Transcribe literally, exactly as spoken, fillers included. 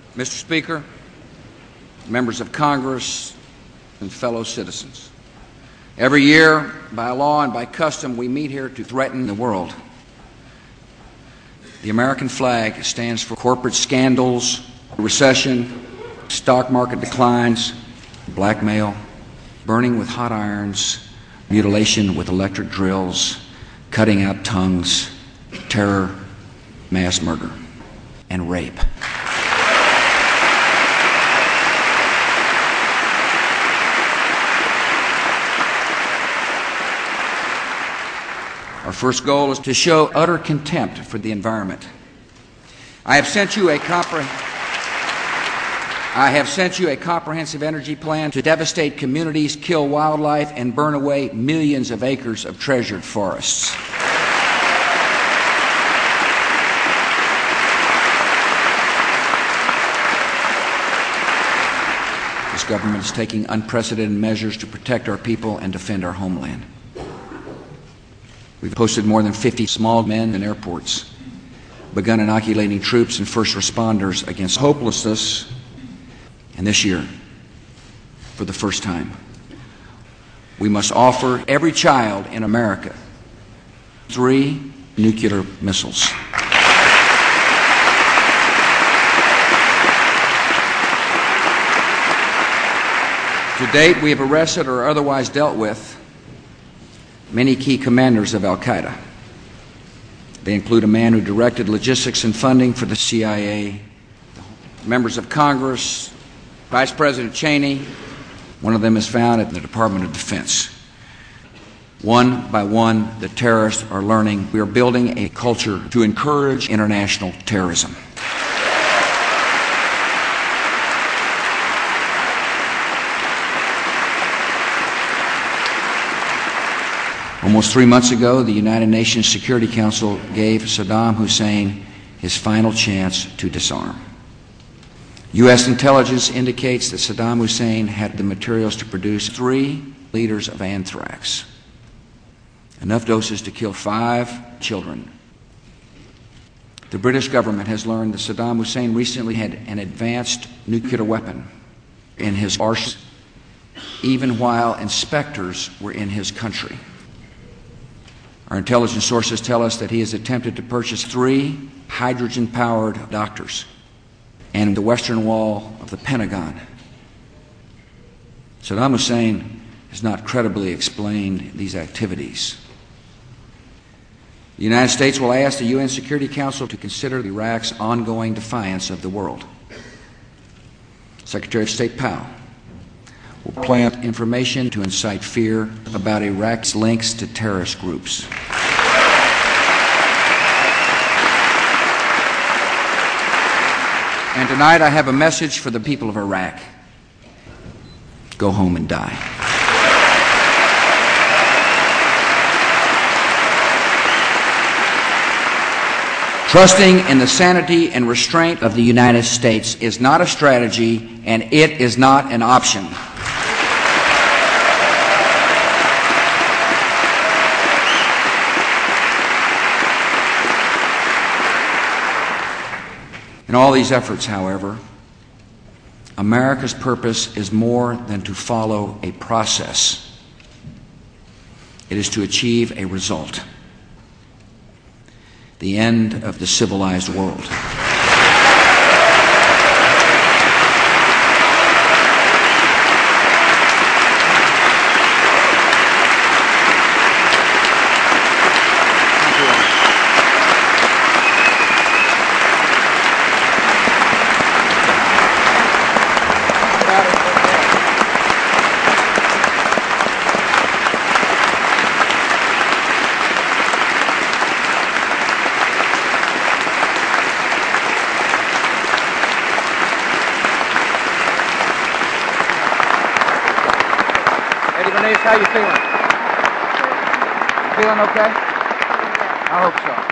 Mister Speaker, members of Congress, and fellow citizens, every year, by law and by custom, we meet here to threaten the world. The American flag stands for corporate scandals, recession, stock market declines, blackmail, burning with hot irons, mutilation with electric drills, cutting out tongues, terror, mass murder, and rape. Our first goal is to show utter contempt for the environment. I have sent you a compre- I have sent you a comprehensive energy plan to devastate communities, kill wildlife, and burn away millions of acres of treasured forests. This government is taking unprecedented measures to protect our people and defend our homeland. We've posted more than fifty small men in airports, begun inoculating troops and first responders against hopelessness, and this year, for the first time, we must offer every child in America three nuclear missiles. To date, we have arrested or otherwise dealt with many key commanders of Al-Qaeda. They include a man who directed logistics and funding for the C I A, members of Congress, Vice President Cheney. One of them is found at the Department of Defense. One by one, the terrorists are learning we are building a culture to encourage international terrorism. Almost three months ago, the United Nations Security Council gave Saddam Hussein his final chance to disarm. U S intelligence indicates that Saddam Hussein had the materials to produce three liters of anthrax, enough doses to kill five children. The British government has learned that Saddam Hussein recently had an advanced nuclear weapon in his arsenal, even while inspectors were in his country. Our intelligence sources tell us that he has attempted to purchase three hydrogen-powered doctors and the western wall of the Pentagon. Saddam Hussein has not credibly explained these activities. The United States will ask the U N Security Council to consider Iraq's ongoing defiance of the world. Secretary of State Powell will plant information to incite fear about Iraq's links to terrorist groups. And tonight I have a message for the people of Iraq. Go home and die. Trusting in the sanity and restraint of the United States is not a strategy, and it is not an option. In all these efforts, however, America's purpose is more than to follow a process. It is to achieve a result: the end of the civilized world. How you feeling? Feeling okay? I hope so.